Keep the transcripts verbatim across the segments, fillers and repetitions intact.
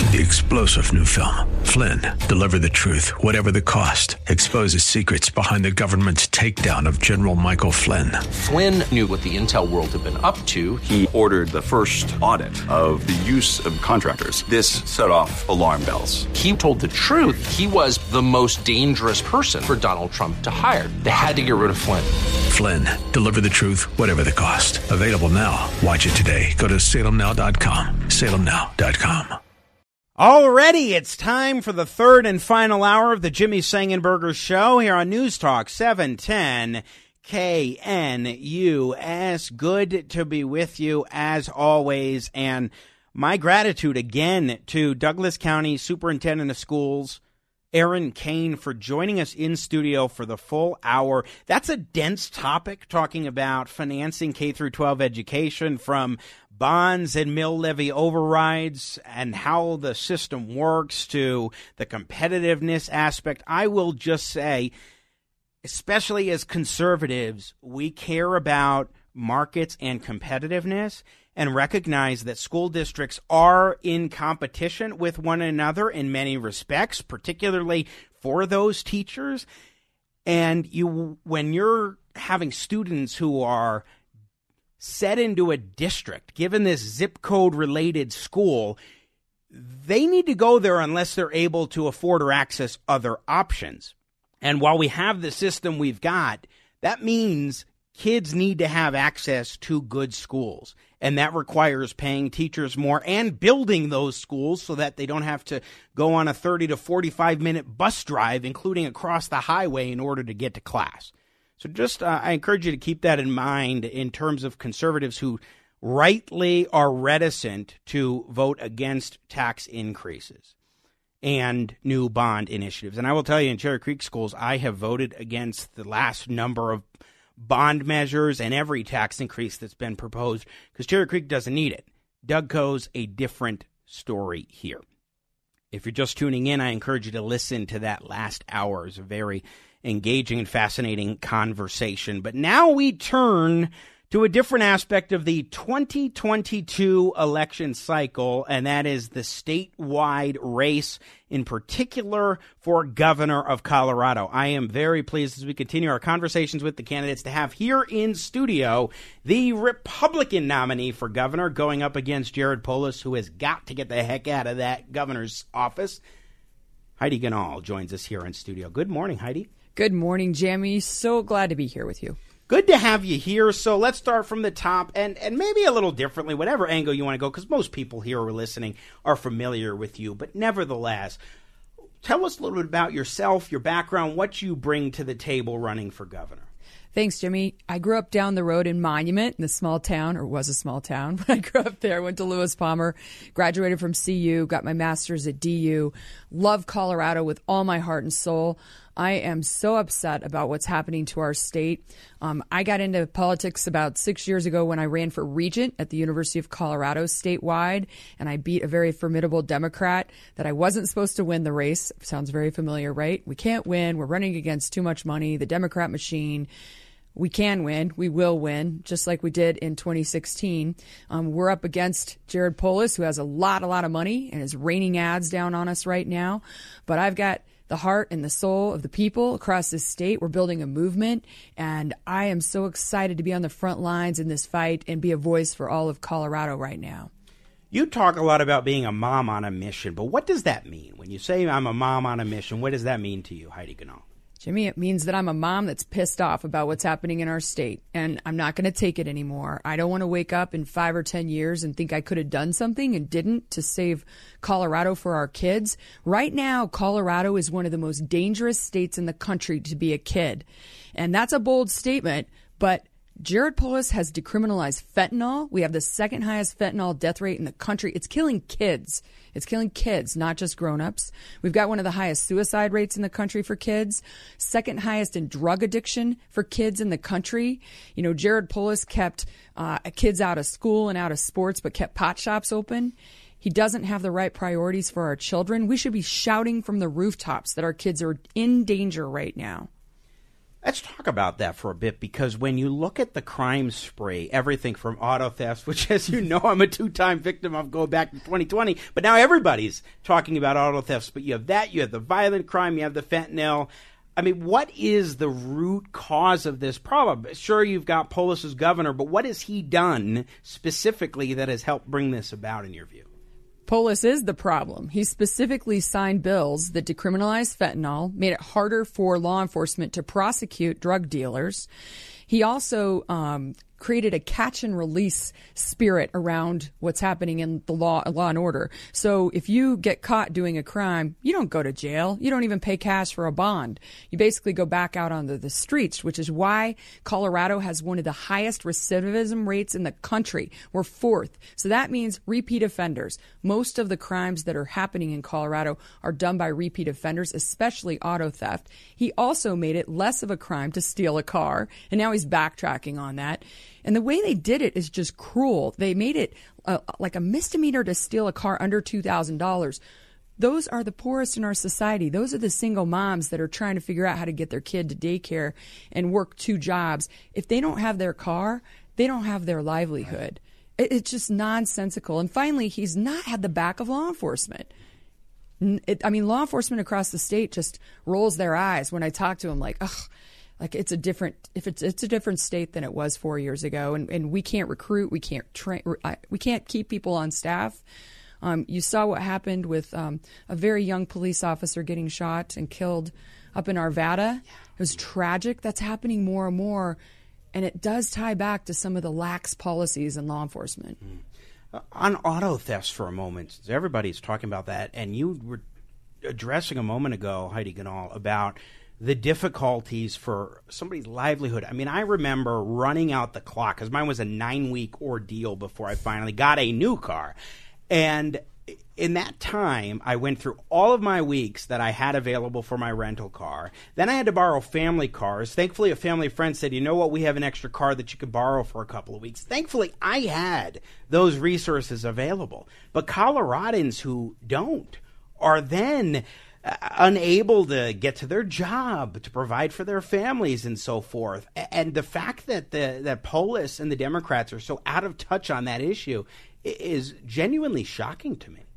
The explosive new film, Flynn, deliver the truth, whatever the cost, exposes secrets behind the government's takedown of General Michael Flynn. Flynn knew what the intel world had been up to. He ordered the first audit of the use of contractors. This set off alarm bells. He told the truth. He was the most dangerous person for Donald Trump to hire. They had to get rid of Flynn. Flynn, deliver the truth, whatever the cost. Available now. Watch it today. Go to salem now dot com. salem now dot com. Already, it's time for the third and final hour of the Jimmy Sangenberger Show here on News Talk seven ten K N U S. Good to be with you as always, and my gratitude again to Douglas County Superintendent of Schools, Aaron Kane, for joining us in studio for the full hour. That's a dense topic, talking about financing K through twelve education, from bonds and mill levy overrides and how the system works to the competitiveness aspect. I will just say, especially as conservatives, we care about markets and competitiveness and recognize that school districts are in competition with one another in many respects, particularly for those teachers. And you, when you're having students who are set into a district, given this zip code related school, they need to go there unless they're able to afford or access other options. And while we have the system we've got, that means kids need to have access to good schools. And that requires paying teachers more and building those schools so that they don't have to go on a thirty to forty-five minute bus drive, including across the highway, in order to get to class. So just uh, I encourage you to keep that in mind in terms of conservatives who rightly are reticent to vote against tax increases and new bond initiatives. And I will tell you, in Cherry Creek schools, I have voted against the last number of bond measures and every tax increase that's been proposed because Cherry Creek doesn't need it. Dougco's a different story here. If you're just tuning in, I encourage you to listen to that last hour. It's a very engaging and fascinating conversation. But now we turn to a different aspect of the twenty twenty-two election cycle, and that is the statewide race, in particular for governor of Colorado. I am very pleased as we continue our conversations with the candidates to have here in studio the Republican nominee for governor going up against Jared Polis, who has got to get the heck out of that governor's office. Heidi Ganahl joins us here in studio. Good morning, Heidi. Good morning, Jamie. So glad to be here with you. Good to have you here. So let's start from the top and, and maybe a little differently, whatever angle you want to go, because most people here who are listening are familiar with you. But nevertheless, tell us a little bit about yourself, your background, what you bring to the table running for governor. Thanks, Jimmy. I grew up down the road in Monument, in a small town, or was a small town. When I grew up there, went to Lewis Palmer, graduated from C U, got my master's at D U, love Colorado with all my heart and soul. I am so upset about what's happening to our state. Um, I got into politics about six years ago when I ran for regent at the University of Colorado statewide, and I beat a very formidable Democrat that I wasn't supposed to win the race. Sounds very familiar, right? We can't win. We're running against too much money, the Democrat machine. We can win. We will win, just like we did in twenty sixteen. Um, we're up against Jared Polis, who has a lot, a lot of money and is raining ads down on us right now. But I've got the heart and the soul of the people across this state. We're building a movement, and I am so excited to be on the front lines in this fight and be a voice for all of Colorado right now. You talk a lot about being a mom on a mission, but what does that mean? When you say I'm a mom on a mission, what does that mean to you, Heidi Ganahl? Jimmy, it means that I'm a mom that's pissed off about what's happening in our state, and I'm not going to take it anymore. I don't want to wake up in five or ten years and think I could have done something and didn't to save Colorado for our kids. Right now, Colorado is one of the most dangerous states in the country to be a kid, and that's a bold statement, but Jared Polis has decriminalized fentanyl. We have the second highest fentanyl death rate in the country. It's killing kids. It's killing kids, not just grown-ups. We've got one of the highest suicide rates in the country for kids, second highest in drug addiction for kids in the country. You know, Jared Polis kept uh, kids out of school and out of sports, but kept pot shops open. He doesn't have the right priorities for our children. We should be shouting from the rooftops that our kids are in danger right now. Let's talk about that for a bit, because when you look at the crime spree, everything from auto thefts, which, as you know, I'm a two-time victim of going back to twenty twenty, but now everybody's talking about auto thefts. But you have that, you have the violent crime, you have the fentanyl. I mean, what is the root cause of this problem? Sure, you've got Polis as governor, but what has he done specifically that has helped bring this about, in your view? Polis is the problem. He specifically signed bills that decriminalized fentanyl, made it harder for law enforcement to prosecute drug dealers. He also um, created a catch and release spirit around what's happening in the law, law and order. So if you get caught doing a crime, you don't go to jail. You don't even pay cash for a bond. You basically go back out onto the streets, which is why Colorado has one of the highest recidivism rates in the country. We're fourth. So that means repeat offenders. Most of the crimes that are happening in Colorado are done by repeat offenders, especially auto theft. He also made it less of a crime to steal a car, and now he's backtracking on that. And the way they did it is just cruel. They made it uh, like a misdemeanor to steal a car under two thousand dollars. Those are the poorest in our society. Those are the single moms that are trying to figure out how to get their kid to daycare and work two jobs. If they don't have their car, they don't have their livelihood. It, it's just nonsensical. And finally, he's not had the back of law enforcement. It, I mean, law enforcement across the state just rolls their eyes when I talk to them like, ugh. Like it's a different, if it's it's a different state than it was four years ago, and, and we can't recruit, we can't train, we can't keep people on staff. Um, you saw what happened with um, a very young police officer getting shot and killed up in Arvada. It was tragic. That's happening more and more, and it does tie back to some of the lax policies in law enforcement. Mm. Uh, on auto thefts for a moment, everybody's talking about that, and you were addressing a moment ago, Heidi Ganahl, about the difficulties for somebody's livelihood. I mean, I remember running out the clock, because mine was a nine-week ordeal before I finally got a new car. And in that time, I went through all of my weeks that I had available for my rental car. Then I had to borrow family cars. Thankfully, a family friend said, you know what, we have an extra car that you could borrow for a couple of weeks. Thankfully, I had those resources available. But Coloradans who don't are then Uh, unable to get to their job, to provide for their families and so forth. And the fact that the that Polis and the Democrats are so out of touch on that issue is genuinely shocking to me.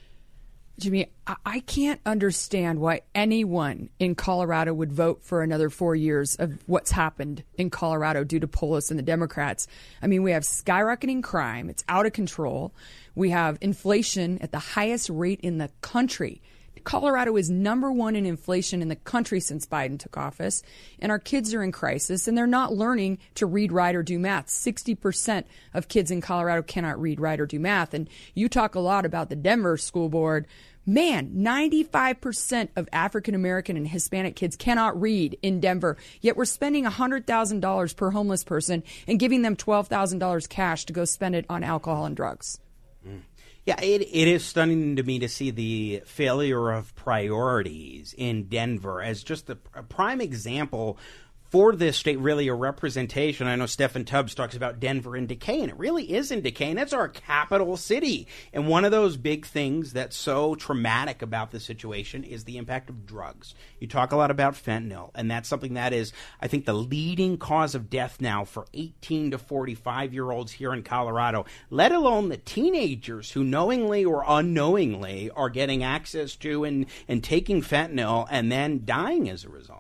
Jimmy, I can't understand why anyone in Colorado would vote for another four years of what's happened in Colorado due to Polis and the Democrats. I mean, we have skyrocketing crime. It's out of control. We have inflation at the highest rate in the country. Colorado is number one in inflation in the country since Biden took office, and our kids are in crisis, and they're not learning to read, write, or do math. sixty percent of kids in Colorado cannot read, write, or do math. And you talk a lot about the Denver school board. Man, ninety-five percent of African American and Hispanic kids cannot read in Denver, yet we're spending one hundred thousand dollars per homeless person and giving them twelve thousand dollars cash to go spend it on alcohol and drugs. Mm. Yeah, it, it is stunning to me to see the failure of priorities in Denver as just a, a prime example for this state, really a representation. I know Stephen Tubbs talks about Denver in decay, and it really is in decay, and it's our capital city. And one of those big things that's so traumatic about the situation is the impact of drugs. You talk a lot about fentanyl, and that's something that is, I think, the leading cause of death now for eighteen to forty-five-year-olds here in Colorado, let alone the teenagers who knowingly or unknowingly are getting access to and, and taking fentanyl and then dying as a result.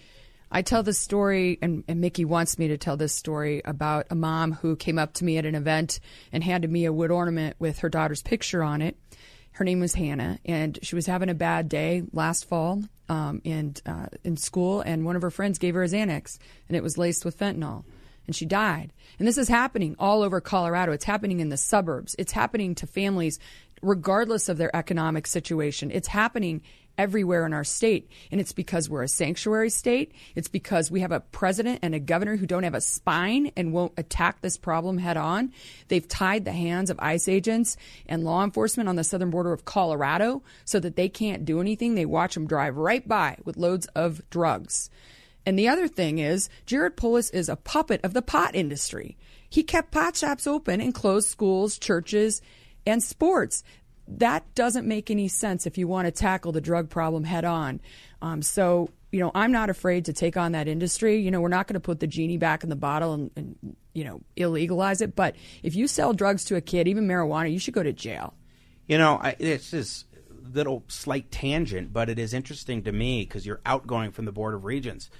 I tell this story, and, and Mickey wants me to tell this story about a mom who came up to me at an event and handed me a wood ornament with her daughter's picture on it. Her name was Hannah, and she was having a bad day last fall um, and, uh, in school, and one of her friends gave her a Xanax, and it was laced with fentanyl, and she died. And this is happening all over Colorado. It's happening in the suburbs. It's happening to families regardless of their economic situation. It's happening everywhere in our state. And it's because we're a sanctuary state. It's because we have a president and a governor who don't have a spine and won't attack this problem head on. They've tied the hands of ICE agents and law enforcement on the southern border of Colorado so that they can't do anything. They watch them drive right by with loads of drugs. And the other thing is, Jared Polis is a puppet of the pot industry. He kept pot shops open and closed schools, churches, and sports. That doesn't make any sense if you want to tackle the drug problem head on. Um, so you know, I'm not afraid to take on that industry. You know, we're not going to put the genie back in the bottle and, and, you know, illegalize it. But if you sell drugs to a kid, even marijuana, you should go to jail. You know, I, this is a little slight tangent, but it is interesting to me because you're outgoing from the Board of Regents.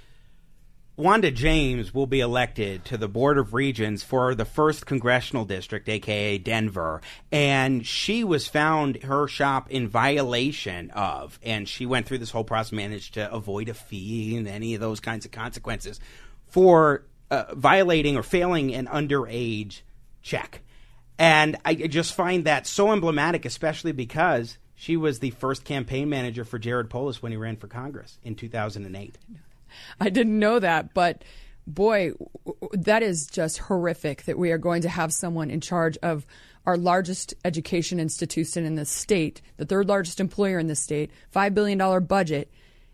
Wanda James will be elected to the Board of Regents for the first congressional district, a k a. Denver, and she was found, her shop, in violation of, and she went through this whole process, managed to avoid a fee and any of those kinds of consequences for uh, violating or failing an underage check. And I just find that so emblematic, especially because she was the first campaign manager for Jared Polis when he ran for Congress in two thousand eight. I didn't know that, but boy, that is just horrific that we are going to have someone in charge of our largest education institution in the state, the third largest employer in the state, five billion dollars budget,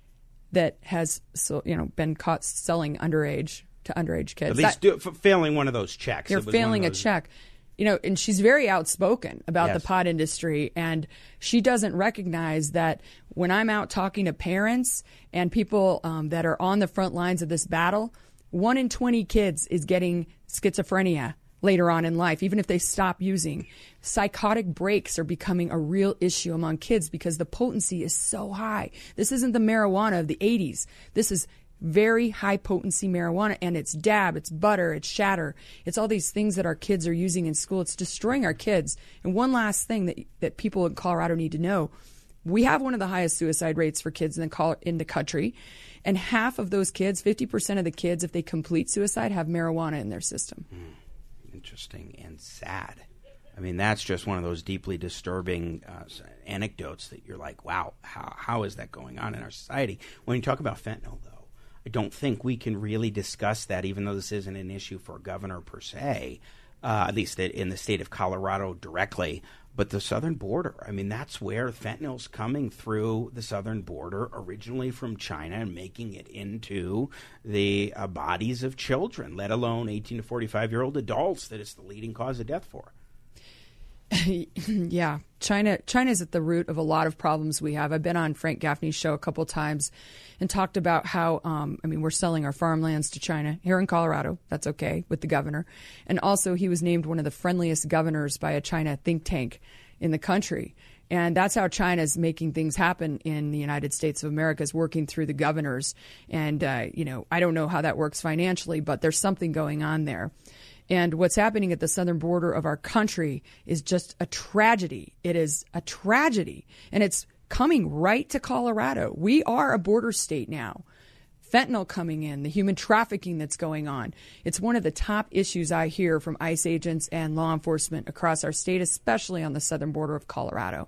that has so, you know, been caught selling underage to underage kids. At least that, do, failing one of those checks. You're failing a check. You know, and she's very outspoken about yes. the pot industry, and she doesn't recognize that when I'm out talking to parents and people um, that are on the front lines of this battle, one in twenty kids is getting schizophrenia later on in life, even if they stop using. Psychotic breaks are becoming a real issue among kids because the potency is so high. This isn't the marijuana of the eighties. This is very high potency marijuana, and it's dab, it's butter, it's shatter. It's all these things that our kids are using in school. It's destroying our kids. And one last thing that that people in Colorado need to know, we have one of the highest suicide rates for kids in the, in the country. And half of those kids, fifty percent of the kids, if they complete suicide, have marijuana in their system. Mm, interesting and sad. I mean, that's just one of those deeply disturbing uh, anecdotes that you're like, wow, how how is that going on in our society? When you talk about fentanyl, though, I don't think we can really discuss that, even though this isn't an issue for a governor per se, uh, at least in the state of Colorado directly. But the southern border, I mean, that's where fentanyl's coming through the southern border, originally from China, and making it into the uh, bodies of children, let alone eighteen to forty-five-year-old adults that it's the leading cause of death for. Yeah, China China is at the root of a lot of problems we have. I've been on Frank Gaffney's show a couple times and talked about how, um, I mean, we're selling our farmlands to China here in Colorado. That's okay with the governor. And also he was named one of the friendliest governors by a China think tank in the country. And that's how China's making things happen in the United States of America, is working through the governors. And, uh, you know, I don't know how that works financially, but there's something going on there. And what's happening at the southern border of our country is just a tragedy. It is a tragedy. And it's coming right to Colorado. We are a border state now. Fentanyl coming in, the human trafficking that's going on. It's one of the top issues I hear from ICE agents and law enforcement across our state, especially on the southern border of Colorado.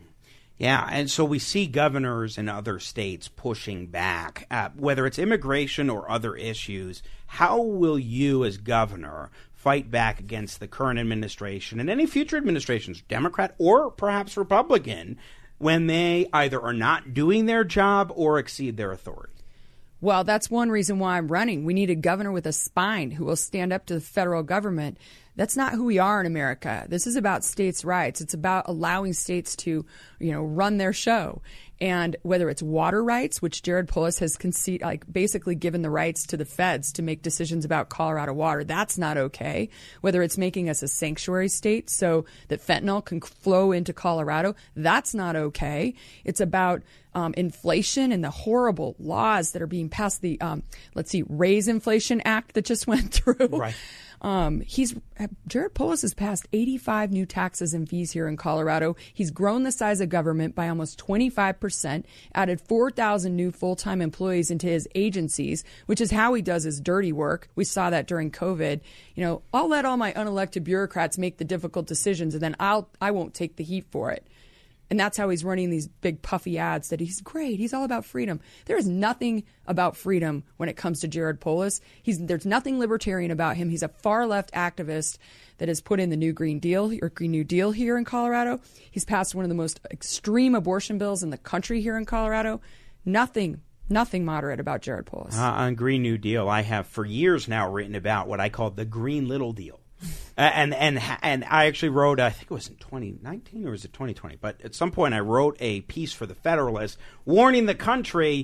Yeah, and so we see governors in other states pushing back, uh, whether it's immigration or other issues. How will you as governor fight back against the current administration and any future administrations, Democrat or perhaps Republican, when they either are not doing their job or exceed their authority? Well, that's one reason why I'm running. We need a governor with a spine who will stand up to the federal government. That's not who we are in America. This is about states' rights. It's about allowing states to, you know, run their show. And whether it's water rights, which Jared Polis has conceded, like basically given the rights to the feds to make decisions about Colorado water, that's not okay. Whether it's making us a sanctuary state so that fentanyl can flow into Colorado, that's not okay. It's about um, inflation and the horrible laws that are being passed. The, um, let's see, Raise Inflation Act that just went through. Right. Um, he's Jared Polis has passed eighty-five new taxes and fees here in Colorado. He's grown the size of government by almost twenty-five percent, added four thousand new full-time employees into his agencies, which is how he does his dirty work. We saw that during COVID. You know, I'll let all my unelected bureaucrats make the difficult decisions, and then I'll I won't take the heat for it. And that's how he's running these big puffy ads that he's great. He's all about freedom. There is nothing about freedom when it comes to Jared Polis. He's, there's nothing libertarian about him. He's a far left activist that has put in the new Green Deal or Green New Deal here in Colorado. He's passed one of the most extreme abortion bills in the country here in Colorado. Nothing, nothing moderate about Jared Polis. Uh, on Green New Deal, I have for years now written about what I call the Green Little Deal. Uh, and and and I actually wrote, I think it was in twenty nineteen or was it twenty twenty? But at some point I wrote a piece for the Federalist warning the country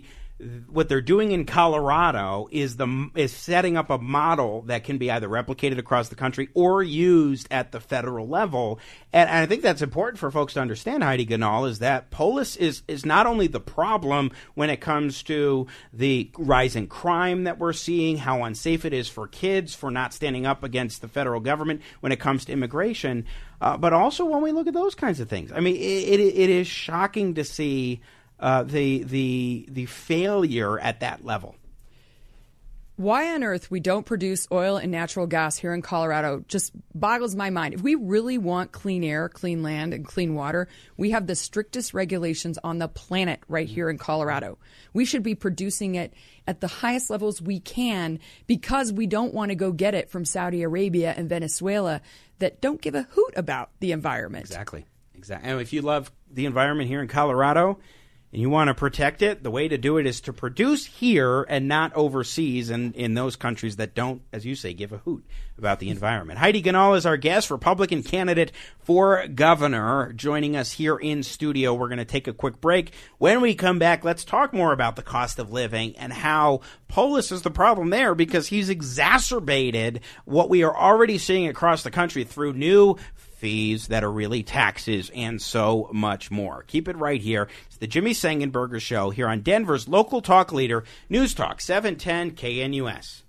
what they're doing in Colorado is the is setting up a model that can be either replicated across the country or used at the federal level. And, and I think that's important for folks to understand, Heidi Ganahl, is that Polis is, is not only the problem when it comes to the rise in crime that we're seeing, how unsafe it is for kids for not standing up against the federal government when it comes to immigration, uh, but also when we look at those kinds of things. I mean, it, it, it is shocking to see Uh, the the the failure at that level. Why on earth we don't produce oil and natural gas here in Colorado just boggles my mind. If we really want clean air, clean land, and clean water, we have the strictest regulations on the planet right here in Colorado. We should be producing it at the highest levels we can because we don't want to go get it from Saudi Arabia and Venezuela that don't give a hoot about the environment. Exactly. Exactly. And if you love the environment here in Colorado and you want to protect it, the way to do it is to produce here and not overseas and in those countries that don't, as you say, give a hoot about the environment. Heidi Ganahl is our guest, Republican candidate for governor, joining us here in studio. We're going to take a quick break. When we come back, let's talk more about the cost of living and how Polis is the problem there, because he's exacerbated what we are already seeing across the country through new fees that are really taxes and so much more. Keep it right here. It's the Jimmy Sengenberger Show here on Denver's local talk leader, News Talk seven ten K N U S.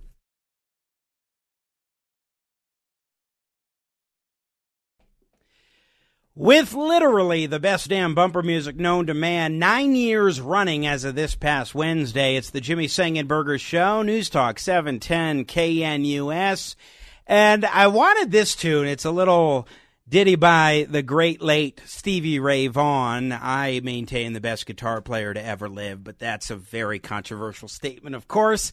With literally the best damn bumper music known to man, nine years running as of this past Wednesday, it's the Jimmy Sengenberger Show, News Talk seven ten K N U S. And I wanted this tune. It's a little ditty by the great late Stevie Ray Vaughan. I maintain the best guitar player to ever live, but that's a very controversial statement, of course.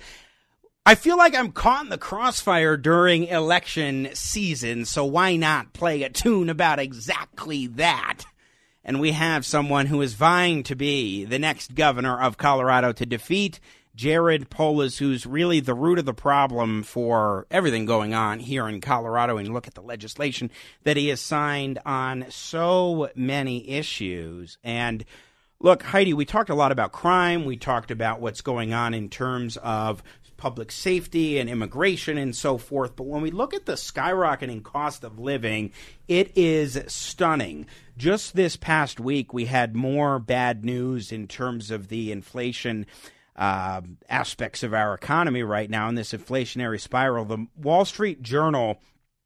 I feel like I'm caught in the crossfire during election season, so why not play a tune about exactly that? And we have someone who is vying to be the next governor of Colorado to defeat Jared Polis, who's really the root of the problem for everything going on here in Colorado. And look at the legislation that he has signed on so many issues. And look, Heidi, we talked a lot about crime. We talked about what's going on in terms of public safety and immigration and so forth. But when we look at the skyrocketing cost of living, it is stunning. Just this past week, we had more bad news in terms of the inflation Uh, aspects of our economy right now in this inflationary spiral. The Wall Street Journal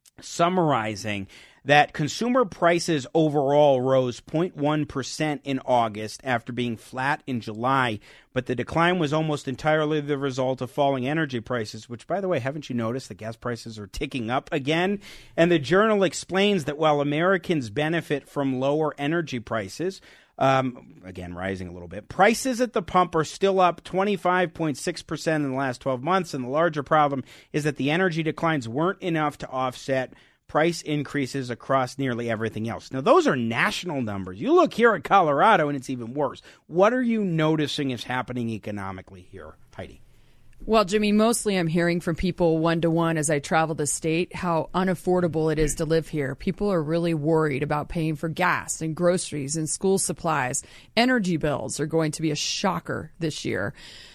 summarizing that consumer prices overall rose zero point one percent in August after being flat in July, but the decline was almost entirely the result of falling energy prices, which, by the way, haven't you noticed the gas prices are ticking up again? And the Journal explains that while Americans benefit from lower energy prices, Um, again, rising a little bit, prices at the pump are still up twenty-five point six percent in the last twelve months. And the larger problem is that the energy declines weren't enough to offset price increases across nearly everything else. Now, those are national numbers. You look here at Colorado and it's even worse. What are you noticing is happening economically here, Heidi? Well, Jimmy, mostly I'm hearing from people one-to-one as I travel the state how unaffordable it is to live here. People are really worried about paying for gas and groceries and school supplies. Energy bills are going to be a shocker this year.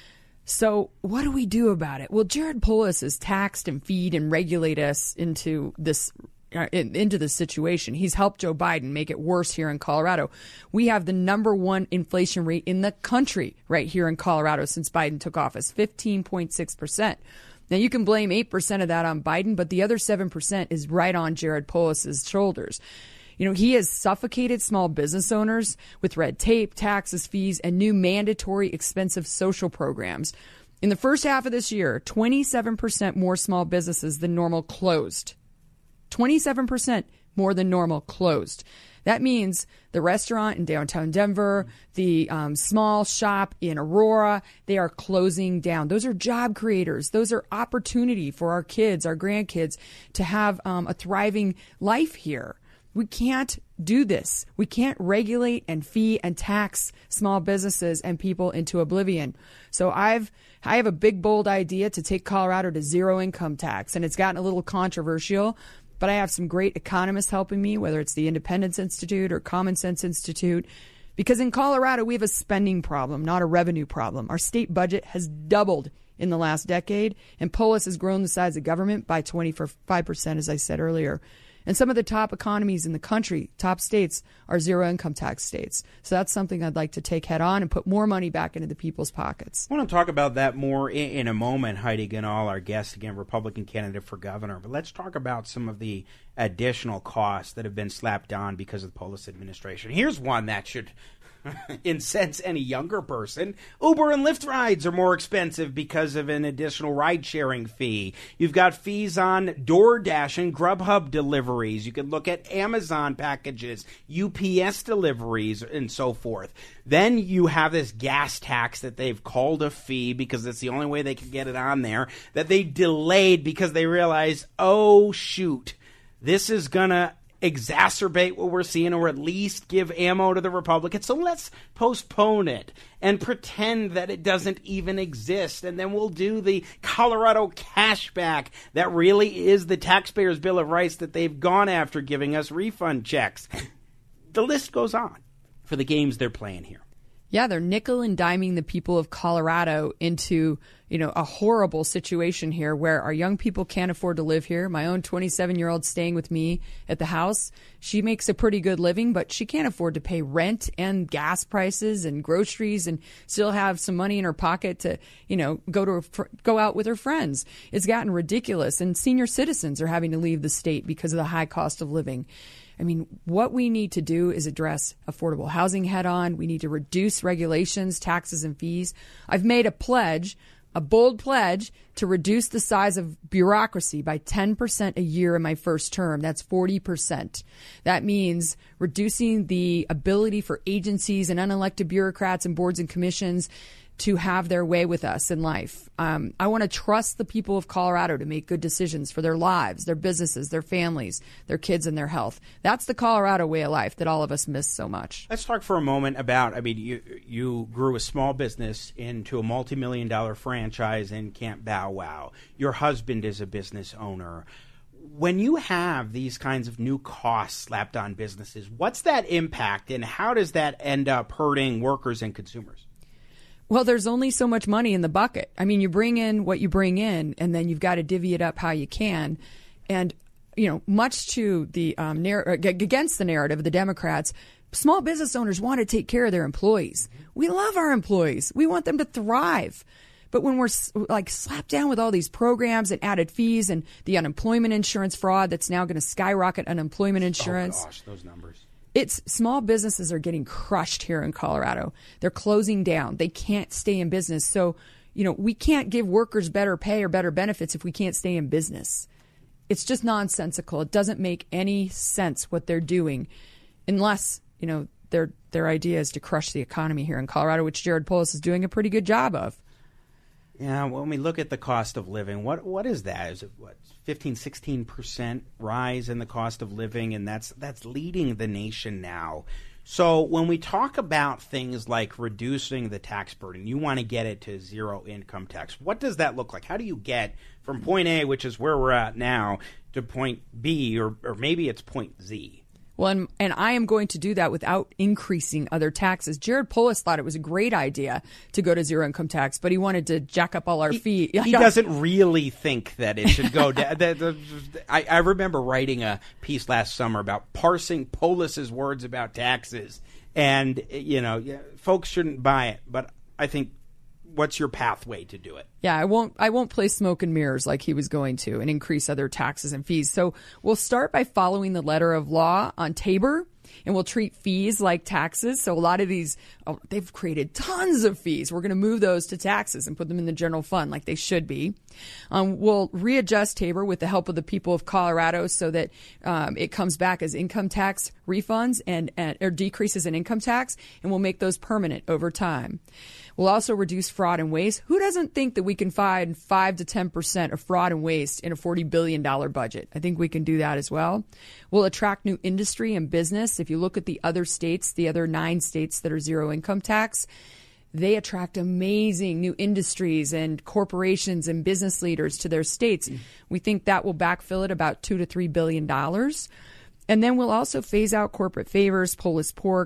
So what do we do about it? Well, Jared Polis has taxed and feed and regulate us into this uh, into this situation. He's helped Joe Biden make it worse here in Colorado. We have the number one inflation rate in the country right here in Colorado since Biden took office, fifteen point six percent. Now, you can blame eight percent of that on Biden, but the other seven percent is right on Jared Polis's shoulders. You know, he has suffocated small business owners with red tape, taxes, fees, and new mandatory expensive social programs. In the first half of this year, twenty-seven percent more small businesses than normal closed. twenty-seven percent more than normal closed. That means the restaurant in downtown Denver, the um, small shop in Aurora, they are closing down. Those are job creators. Those are opportunity for our kids, our grandkids, to have um, a thriving life here. We can't do this. We can't regulate and fee and tax small businesses and people into oblivion. So I've I have a big, bold idea to take Colorado to zero income tax, and it's gotten a little controversial. But I have some great economists helping me, whether it's the Independence Institute or Common Sense Institute, Because in Colorado, we have a spending problem, not a revenue problem. Our state budget has doubled in the last decade, and Polis has grown the size of government by twenty-five percent, as I said earlier. And some of the top economies in the country, top states, are zero-income tax states. So that's something I'd like to take head on and put more money back into the people's pockets. I want to talk about that more in, in a moment. Heidi Ganahl, our guest, again, Republican candidate for governor. But let's talk about some of the additional costs that have been slapped on because of the Polis administration. Here's one that should incense any younger person. Uber and Lyft rides are more expensive because of an additional ride-sharing fee. You've got fees on DoorDash and Grubhub deliveries. You can look at Amazon packages, U P S deliveries, and so forth. Then you have this gas tax that they've called a fee because it's the only way they can get it on there, that they delayed because they realized, oh, shoot, this is going to exacerbate what we're seeing, or at least give ammo to the Republicans. So let's postpone it and pretend that it doesn't even exist. And then we'll do the Colorado cashback that really is the taxpayers' Bill of Rights that they've gone after, giving us refund checks. The list goes on for the games they're playing here. Yeah, they're nickel and diming the people of Colorado into, you know, a horrible situation here where our young people can't afford to live here. My own twenty-seven-year-old staying with me at the house, she makes a pretty good living, but she can't afford to pay rent and gas prices and groceries and still have some money in her pocket to, you know, go to a, go out with her friends. It's gotten ridiculous, and senior citizens are having to leave the state because of the high cost of living. I mean, what we need to do is address affordable housing head on. We need to reduce regulations, taxes, and fees. I've made a pledge, a bold pledge, to reduce the size of bureaucracy by ten percent a year in my first term. That's forty percent. That means reducing the ability for agencies and unelected bureaucrats and boards and commissions to have their way with us in life. Um, I want to trust the people of Colorado to make good decisions for their lives, their businesses, their families, their kids, and their health. That's the Colorado way of life that all of us miss so much. Let's talk for a moment about, I mean, you you grew a small business into a multi-million dollar franchise in Camp Bow Wow. Your husband is a business owner. When you have these kinds of new costs slapped on businesses, what's that impact, and how does that end up hurting workers and consumers? Well, there's only so much money in the bucket. I mean, you bring in what you bring in, and then you've got to divvy it up how you can. And, you know, much to the um, narr- against the narrative of the Democrats, small business owners want to take care of their employees. We love our employees. We want them to thrive. But when we're like slapped down with all these programs and added fees and the unemployment insurance fraud that's now going to skyrocket unemployment insurance. Oh, gosh, those numbers. It's small businesses are getting crushed here in Colorado. They're closing down. They can't stay in business. So, you know, we can't give workers better pay or better benefits if we can't stay in business. It's just nonsensical. It doesn't make any sense what they're doing unless, you know, their their idea is to crush the economy here in Colorado, which Jared Polis is doing a pretty good job of. Yeah, when we look at the cost of living, what what is that? Is it what fifteen, sixteen percent rise in the cost of living, and that's that's leading the nation now. So when we talk about things like reducing the tax burden, you want to get it to zero income tax. What does that look like? How do you get from point A, which is where we're at now, to point B, or or maybe it's point Z? Well, and, and I am going to do that without increasing other taxes. Jared Polis thought it was a great idea to go to zero income tax, but he wanted to jack up all our he, fees. He doesn't really think that it should go down. the, the, I, I remember writing a piece last summer about parsing Polis's words about taxes. And, you know, folks shouldn't buy it. But I think, what's your pathway to do it? Yeah, I won't I won't play smoke and mirrors like he was going to and increase other taxes and fees. So we'll start by following the letter of law on Tabor, and we'll treat fees like taxes. So a lot of these, oh, they've created tons of fees. We're going to move those to taxes and put them in the general fund like they should be. Um, we'll readjust Tabor with the help of the people of Colorado so that um, it comes back as income tax refunds and, and or decreases in income tax, and we'll make those permanent over time. We'll also reduce fraud and waste. Who doesn't think that we can find five to ten percent of fraud and waste in a forty billion dollars budget? I think we can do that as well. We'll attract new industry and business. If you look at the other states, the other nine states that are zero income tax, they attract amazing new industries and corporations and business leaders to their states. Mm. We think that will backfill at about two to three billion dollars. And then we'll also phase out corporate favors, Polis pork,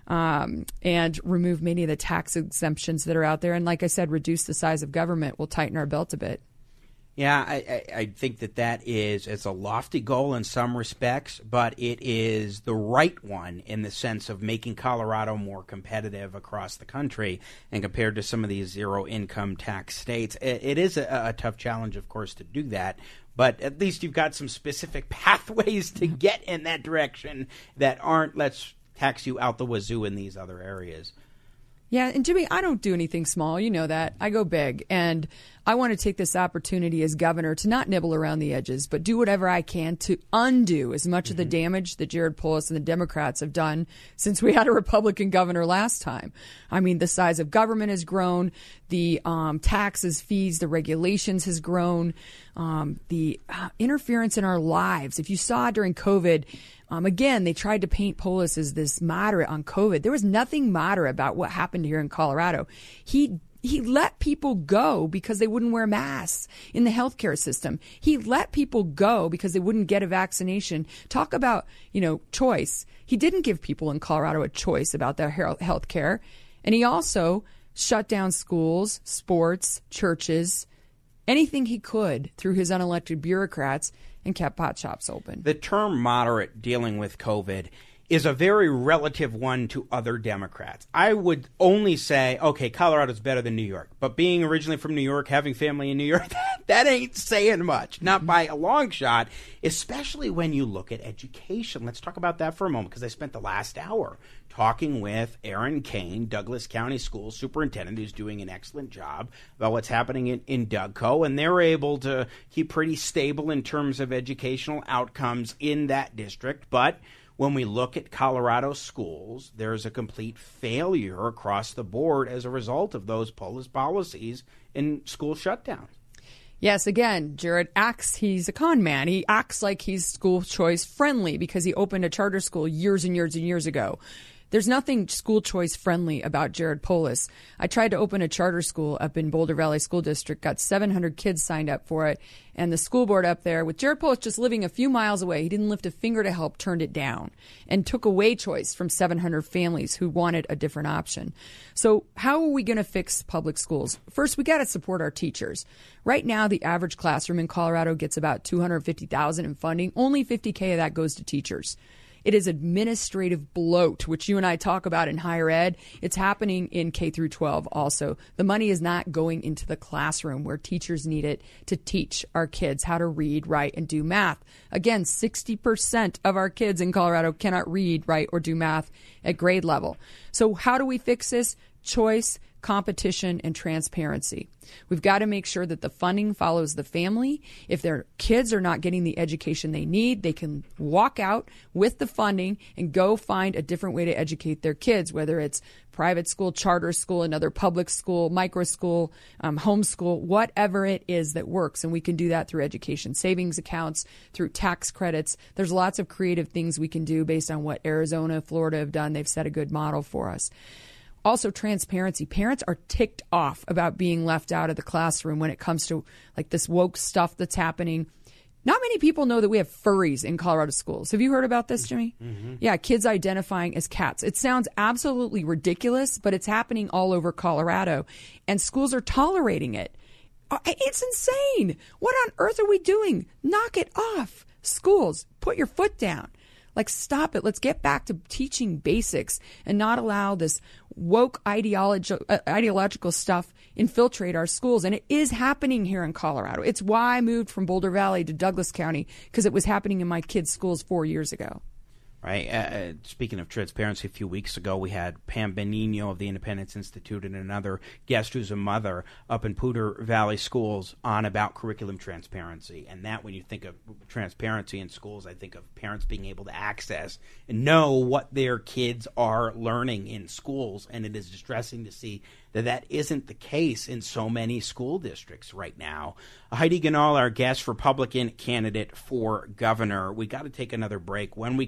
um, and remove many of the tax exemptions that are out there. And like I said, reduce the size of government will tighten our belt a bit. Yeah, I, I, I think that that is it's a lofty goal in some respects, but it is the right one in the sense of making Colorado more competitive across the country and compared to some of these zero-income tax states. It, it is a, a tough challenge, of course, to do that, but at least you've got some specific pathways to get in that direction that aren't let's tax you out the wazoo in these other areas. Yeah, and Jimmy, I don't do anything small. You know that. I go big. And I want to take this opportunity as governor to not nibble around the edges, but do whatever I can to undo as much mm-hmm. of the damage that Jared Polis and the Democrats have done since we had a Republican governor last time. I mean, the size of government has grown. The um, taxes, fees, the regulations has grown. Um, the uh, interference in our lives. If you saw during COVID, Um, again, they tried to paint Polis as this moderate on COVID. There was nothing moderate about what happened here in Colorado. He he let people go because they wouldn't wear masks in the healthcare system. He let people go because they wouldn't get a vaccination. Talk about, you know, choice. He didn't give people in Colorado a choice about their health care. And he also shut down schools, sports, churches, anything he could through his unelected bureaucrats, and kept pot shops open. The term moderate dealing with COVID is a very relative one to other Democrats. I would only say, okay, Colorado's better than New York. But being originally from New York, having family in New York, that, that ain't saying much. Not by a long shot, especially when you look at education. Let's talk about that for a moment, because I spent the last hour talking with Aaron Kane, Douglas County School Superintendent, who's doing an excellent job about what's happening in, in Dougco, and they're able to keep pretty stable in terms of educational outcomes in that district. But when we look at Colorado schools, there's a complete failure across the board as a result of those Polis policies in school shutdowns. Yes, again, Jared acts, he's a con man. He acts like he's school choice friendly because he opened a charter school years and years and years ago. There's nothing school choice friendly about Jared Polis. I tried to open a charter school up in Boulder Valley School District, got seven hundred kids signed up for it, and the school board up there, with Jared Polis just living a few miles away, he didn't lift a finger to help, turned it down, and took away choice from seven hundred families who wanted a different option. So how are we going to fix public schools? First, we got to support our teachers. Right now, the average classroom in Colorado gets about two hundred fifty thousand dollars in funding. Only fifty thousand of that goes to teachers. It is administrative bloat, which you and I talk about in higher ed. It's happening in K through twelve also. The money is not going into the classroom where teachers need it to teach our kids how to read, write, and do math. Again, sixty percent of our kids in Colorado cannot read, write, or do math at grade level. So how do we fix this? Choice, competition, and transparency. We've got to make sure that the funding follows the family. If their kids are not getting the education they need, they can walk out with the funding and go find a different way to educate their kids, whether it's private school, charter school, another public school, micro school, um, homeschool, whatever it is that works. And we can do that through education savings accounts, through tax credits. There's lots of creative things we can do based on what Arizona, Florida have done. They've set a good model for us. Also, transparency. Parents are ticked off about being left out of the classroom when it comes to like this woke stuff that's happening. Not many people know that we have furries in Colorado schools. Have you heard about this, Jimmy? Mm-hmm. Yeah, kids identifying as cats. It sounds absolutely ridiculous, but it's happening all over Colorado, and schools are tolerating it. It's insane. What on earth are we doing? Knock it off. Schools, put your foot down. Like, stop it. Let's get back to teaching basics and not allow this woke ideology, uh, ideological stuff infiltrate our schools. And it is happening here in Colorado. It's why I moved from Boulder Valley to Douglas County, because it was happening in my kids' schools four years ago. Right. Uh, speaking of transparency, a few weeks ago we had Pam Benigno of the Independence Institute and another guest who's a mother up in Boulder Valley schools on about curriculum transparency. And that, when you think of transparency in schools, I think of parents being able to access and know what their kids are learning in schools. And it is distressing to see that that isn't the case in so many school districts right now. Heidi Ganahl, our guest, Republican candidate for governor. We got to take another break. When we come back,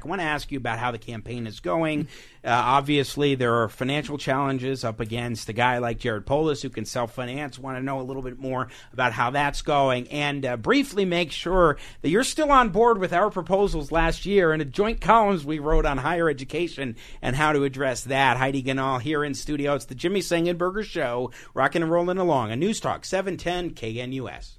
back. I want to ask you about how the campaign is going. Uh, obviously, there are financial challenges up against a guy like Jared Polis who can self-finance. Want to know a little bit more about how that's going, and uh, briefly make sure that you're still on board with our proposals last year and the joint columns we wrote on higher education and how to address that. Heidi Ganahl here in studio. It's the Jimmy Sengenberger Show, rocking and rolling along on News Talk seven ten K N U S.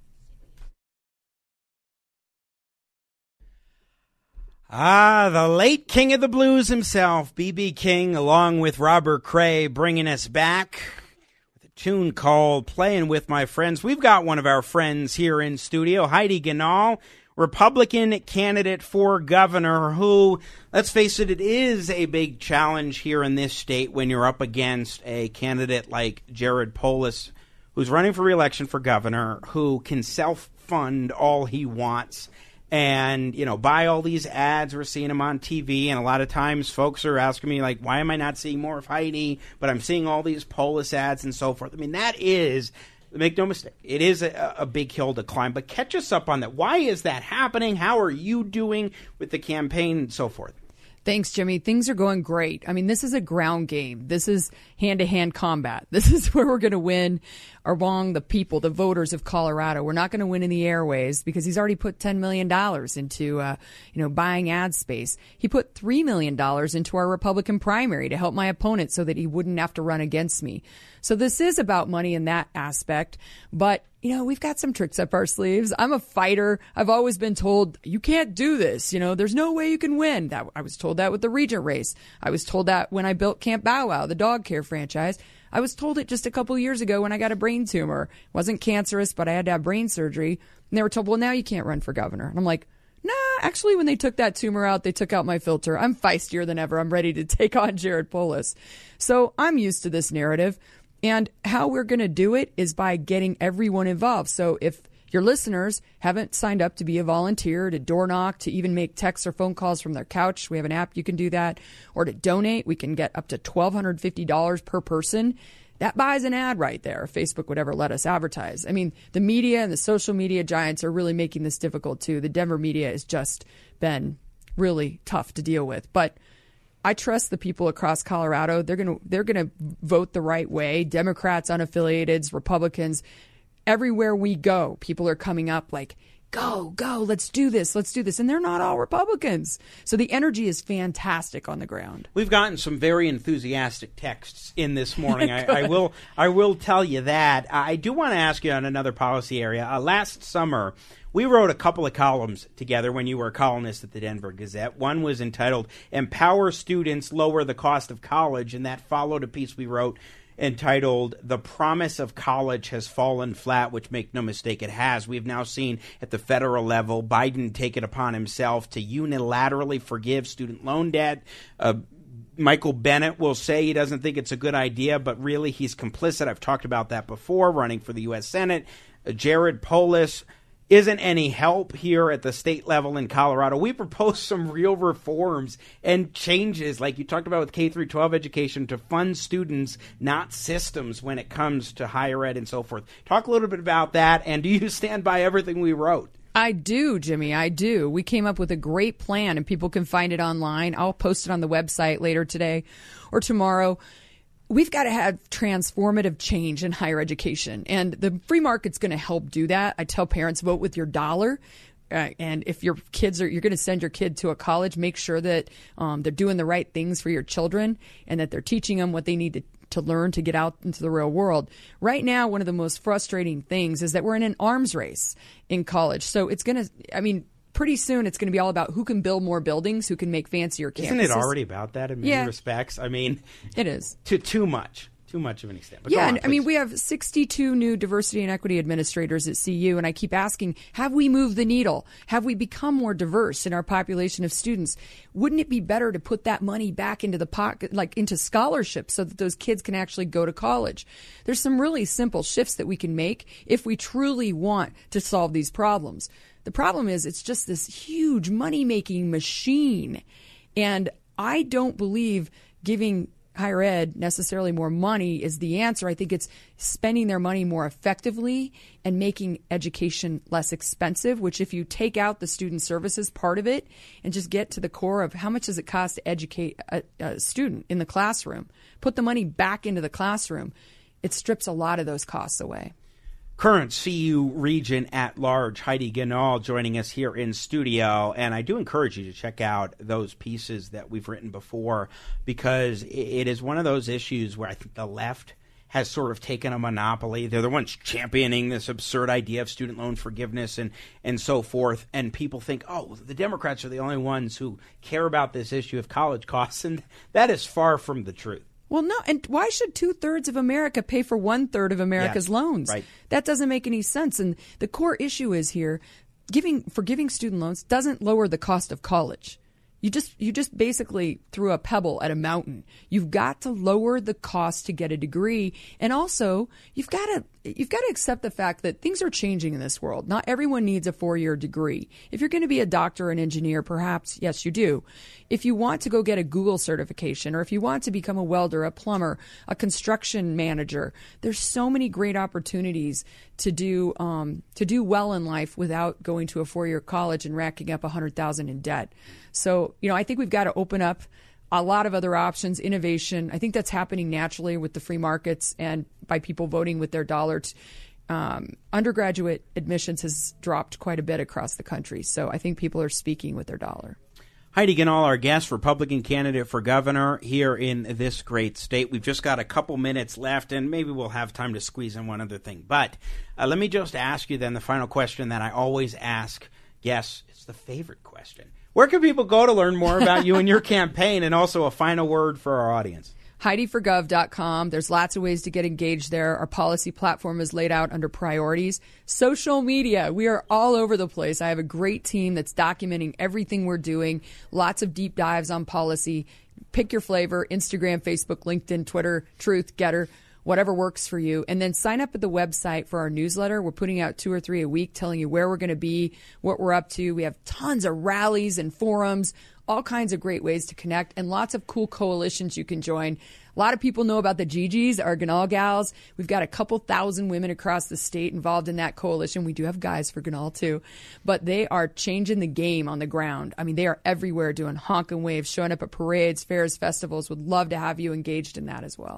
Ah, the late king of the blues himself, B B King, along with Robert Cray, bringing us back with a tune called Playing With My Friends. We've got one of our friends here in studio, Heidi Ganahl, Republican candidate for governor, who, let's face it, it is a big challenge here in this state when you're up against a candidate like Jared Polis, who's running for re-election for governor, who can self-fund all he wants and, you know, buy all these ads. We're seeing him on T V, and a lot of times folks are asking me, like, why am I not seeing more of Heidi? But I'm seeing all these Polis ads and so forth. I mean, that is, make no mistake, it is a, a big hill to climb. But catch us up on that. Why is that happening? How are you doing with the campaign and so forth? Thanks, Jimmy. Things are going great. I mean, this is a ground game. This is hand-to-hand combat. This is where we're going to win among the people, the voters of Colorado. We're not going to win in the airways because he's already put ten million dollars into, uh, you know, buying ad space. He put three million dollars into our Republican primary to help my opponent so that he wouldn't have to run against me. So this is about money in that aspect, but you know, we've got some tricks up our sleeves. I'm a fighter. I've always been told, you can't do this. You know, there's no way you can win. That I was told that with the Regent race. I was told that when I built Camp Bow Wow, the dog care franchise. I was told it just a couple years ago when I got a brain tumor. It wasn't cancerous, but I had to have brain surgery. And they were told, well, now you can't run for governor. And I'm like, nah, actually, when they took that tumor out, they took out my filter. I'm feistier than ever. I'm ready to take on Jared Polis. So I'm used to this narrative. And how we're going to do it is by getting everyone involved. So if your listeners haven't signed up to be a volunteer, to door knock, to even make texts or phone calls from their couch, we have an app you can do that, or to donate, we can get up to twelve hundred fifty dollars per person. That buys an ad right there if Facebook would ever let us advertise. I mean, the media and the social media giants are really making this difficult too. The Denver media has just been really tough to deal with. But I trust the people across Colorado. They're going to they're going to vote the right way. Democrats, unaffiliateds, Republicans, everywhere we go, people are coming up like, go, go, let's do this, let's do this. And they're not all Republicans. So the energy is fantastic on the ground. We've gotten some very enthusiastic texts in this morning. I, I will I will tell you that. I do want to ask you on another policy area. Uh, last summer, we wrote a couple of columns together when you were a columnist at the Denver Gazette. One was entitled, Empower Students, Lower the Cost of College, and that followed a piece we wrote entitled, The Promise of College Has Fallen Flat, which, make no mistake, it has. We've now seen at the federal level Biden take it upon himself to unilaterally forgive student loan debt. Uh, Michael Bennet will say he doesn't think it's a good idea, but really he's complicit. I've talked about that before, running for the U S Senate. Uh, Jared Polis isn't any help here at the state level in Colorado. We proposed some real reforms and changes, like you talked about with K through twelve education, to fund students, not systems, when it comes to higher ed and so forth. Talk a little bit about that, and do you stand by everything we wrote? I do, Jimmy. I do. We came up with a great plan, and people can find it online. I'll post it on the website later today or tomorrow. We've got to have transformative change in higher education, and the free market's going to help do that. I tell parents, vote with your dollar. Uh, and if your kids are, you're going to send your kid to a college, make sure that um, they're doing the right things for your children and that they're teaching them what they need to, to learn to get out into the real world. Right now, one of the most frustrating things is that we're in an arms race in college. So it's going to, I mean, pretty soon it's going to be all about who can build more buildings, who can make fancier campuses. Isn't it already about that in many yeah. respects? I mean, it is. To too much. Too much of an extent. But yeah, on, and, I mean, we have sixty-two new diversity and equity administrators at C U, and I keep asking, have we moved the needle? Have we become more diverse in our population of students? Wouldn't it be better to put that money back into the pocket, like into scholarships, so that those kids can actually go to college? There's some really simple shifts that we can make if we truly want to solve these problems. The problem is it's just this huge money-making machine, and I don't believe giving higher ed necessarily more money is the answer. I think it's spending their money more effectively and making education less expensive, which if you take out the student services part of it and just get to the core of how much does it cost to educate a, a student in the classroom, put the money back into the classroom, it strips a lot of those costs away. Current C U Region at Large, Heidi Ganahl, joining us here in studio. And I do encourage you to check out those pieces that we've written before, because it is one of those issues where I think the left has sort of taken a monopoly. They're the ones championing this absurd idea of student loan forgiveness and, and so forth. And people think, oh, the Democrats are the only ones who care about this issue of college costs. And that is far from the truth. Well, no, and why should two-thirds of America pay for one-third of America's yeah, loans? Right. That doesn't make any sense. And the core issue is here, giving forgiving student loans doesn't lower the cost of college. You just you just basically threw a pebble at a mountain. You've got to lower the cost to get a degree, and also you've got to you've got to accept the fact that things are changing in this world. Not everyone needs a four-year degree. If you're going to be a doctor or an engineer, perhaps yes, you do. If you want to go get a Google certification, or if you want to become a welder, a plumber, a construction manager, there's so many great opportunities to do um, to do well in life without going to a four-year college and racking up one hundred thousand dollars in debt. So, you know, I think we've got to open up a lot of other options, innovation. I think that's happening naturally with the free markets and by people voting with their dollar. To, um, undergraduate admissions has dropped quite a bit across the country. So I think people are speaking with their dollar. Heidi Ganahl, our guest, Republican candidate for governor here in this great state. We've just got a couple minutes left, and maybe we'll have time to squeeze in one other thing. But uh, let me just ask you then the final question that I always ask guests. It's the favorite question. Where can people go to learn more about you and your campaign, and also a final word for our audience? Heidi for gov dot com. There's lots of ways to get engaged there. Our policy platform is laid out under priorities. Social media. We are all over the place. I have a great team that's documenting everything we're doing. Lots of deep dives on policy. Pick your flavor. Instagram, Facebook, LinkedIn, Twitter, Truth, Getter, whatever works for you. And then sign up at the website for our newsletter. We're putting out two or three a week telling you where we're going to be, what we're up to. We have tons of rallies and forums, all kinds of great ways to connect, and lots of cool coalitions you can join. A lot of people know about the Gigi's, our Ganahl gals. We've got a couple thousand women across the state involved in that coalition. We do have guys for Ganahl too, but they are changing the game on the ground. I mean, they are everywhere doing honk and waves, showing up at parades, fairs, festivals. Would love to have you engaged in that as well.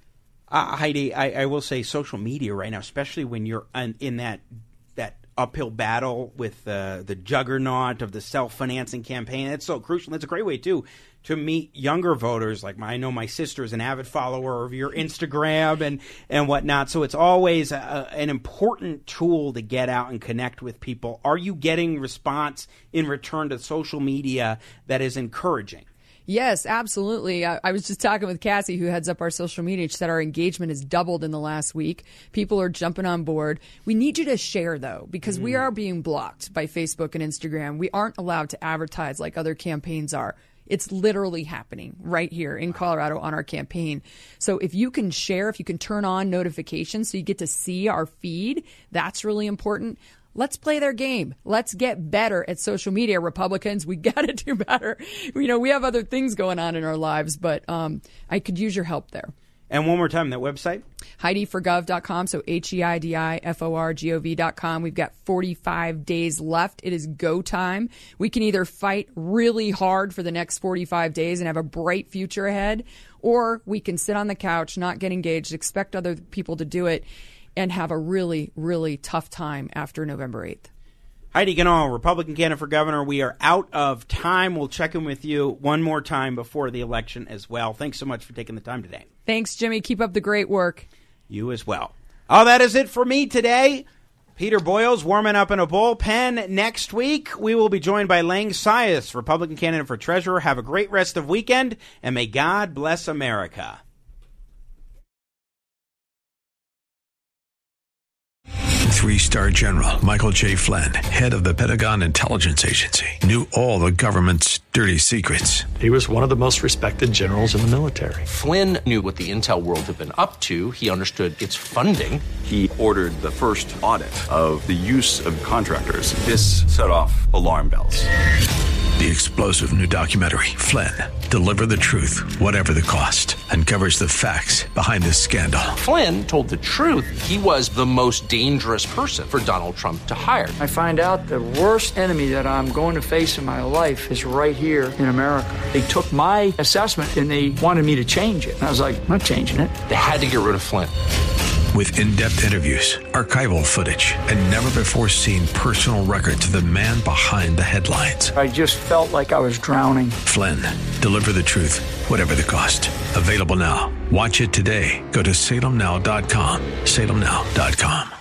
Uh, Heidi, I, I will say social media right now, especially when you're un, in that that uphill battle with uh, the juggernaut of the self-financing campaign. It's so crucial. It's a great way, too, to meet younger voters. Like my, I know my sister is an avid follower of your Instagram and, and whatnot. So it's always a, an important tool to get out and connect with people. Are you getting response in return to social media that is encouraging? Yes, absolutely. I, I was just talking with Cassie, who heads up our social media. She said our engagement has doubled in the last week. People are jumping on board. We need you to share, though, because mm-hmm. we are being blocked by Facebook and Instagram. We aren't allowed to advertise like other campaigns are. It's literally happening right here in Colorado on our campaign. So if you can share, if you can turn on notifications so you get to see our feed, that's really important. Let's play their game. Let's get better at social media, Republicans. We got to do better. You know, we have other things going on in our lives, but um, I could use your help there. And one more time, that website? Heidi for gov dot com, so H E I D I F O R G O V dot com. We've got forty-five days left. It is go time. We can either fight really hard for the next forty-five days and have a bright future ahead, or we can sit on the couch, not get engaged, expect other people to do it, and have a really, really tough time after November eighth. Heidi Ganahl, Republican candidate for governor. We are out of time. We'll check in with you one more time before the election as well. Thanks so much for taking the time today. Thanks, Jimmy. Keep up the great work. You as well. Oh, that is it for me today. Peter Boyles warming up in a bullpen. Next week, we will be joined by Lang Sias, Republican candidate for treasurer. Have a great rest of weekend, and may God bless America. Three-star general Michael J. Flynn, head of the Pentagon Intelligence Agency, knew all the government's dirty secrets. He was one of the most respected generals in the military. Flynn knew what the intel world had been up to. He understood its funding. He ordered the first audit of the use of contractors. This set off alarm bells. The explosive new documentary, Flynn, Deliver the Truth, Whatever the Cost, uncovers the facts behind this scandal. Flynn told the truth. He was the most dangerous person for Donald Trump to hire. I find out the worst enemy that I'm going to face in my life is right here in America. They took my assessment and they wanted me to change it. And I was like, I'm not changing it. They had to get rid of Flynn. With in-depth interviews, archival footage, and never-before-seen personal records of the man behind the headlines. I just felt like I was drowning. Flynn, Deliver the Truth, Whatever the Cost. Available now. Watch it today. Go to salem now dot com. salem now dot com.